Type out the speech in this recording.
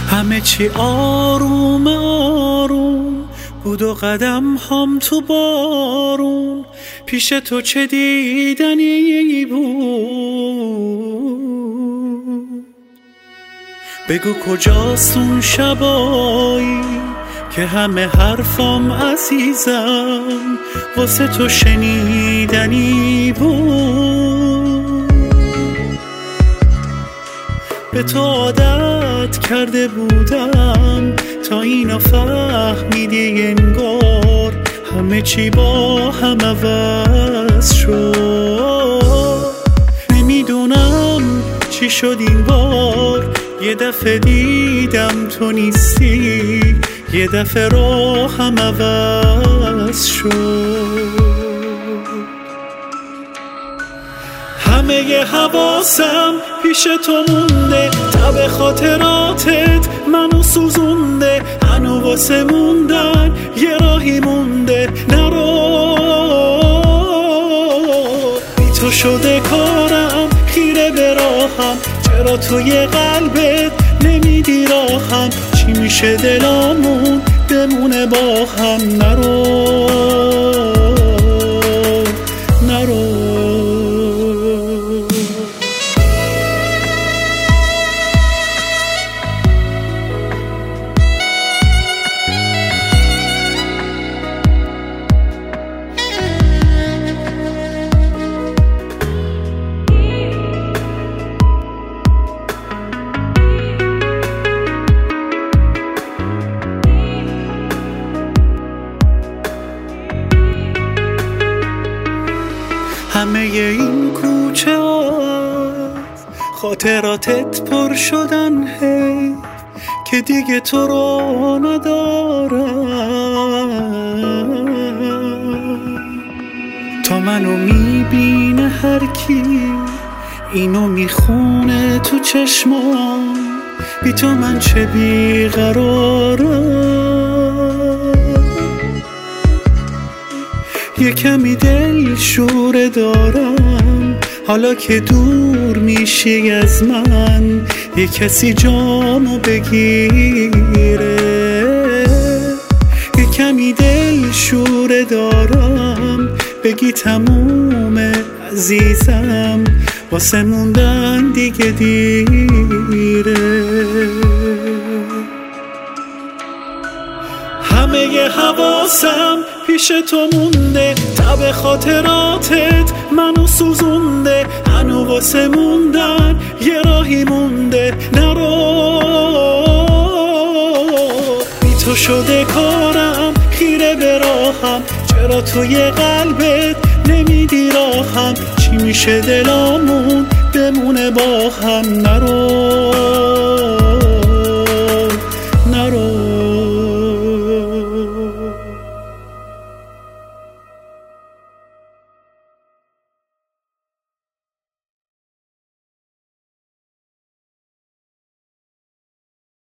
همه چی آروم آروم بود و قدم هم تو بارون، پیش تو چه دیدنی بود؟ بگو کجاست اون شبایی که همه حرفام عزیزم واسه تو شنیدنی بود. به تو عادت کرده بودم تا اینو فهمیدی انگار همه چی با هم عوض شد. نمیدونم چی شد این بار، یه دفعه دیدم تو نیستی، یه دفعه راهم عوض شد. همه ی حواسم پیش تو مونده، تب خاطراتت منو سوزونده، هنو واسه موندن یه راهی مونده. نرو بی تو شده کارم، خیره به راهم، چرا توی قلبت نمیدی راهم؟ چی میشه دلامون بمونه با هم؟ نرو همه این کوچه از خاطراتت پر شدن، هی که دیگه تو رو ندارم. تا منو میبینه هر کی اینو میخونه تو چشمام، بی تو من چه بیقرارم. یه کمی دل شوره دارم حالا که دور میشی از من، یه کسی جامو بگیره. یه کمی دل شوره دارم بگی تمومه عزیزم، واسه موندن دیگه دیره. همه ی حواسم پیش تو مونده، تب خاطراتت منو سوزونده، هنو واسه موندن یه راهی مونده. نرو بی تو شده کارم، خیره به راهم، چرا توی قلبت نمیدی راهم؟ چی میشه دلامون بمونه با هم؟ نرو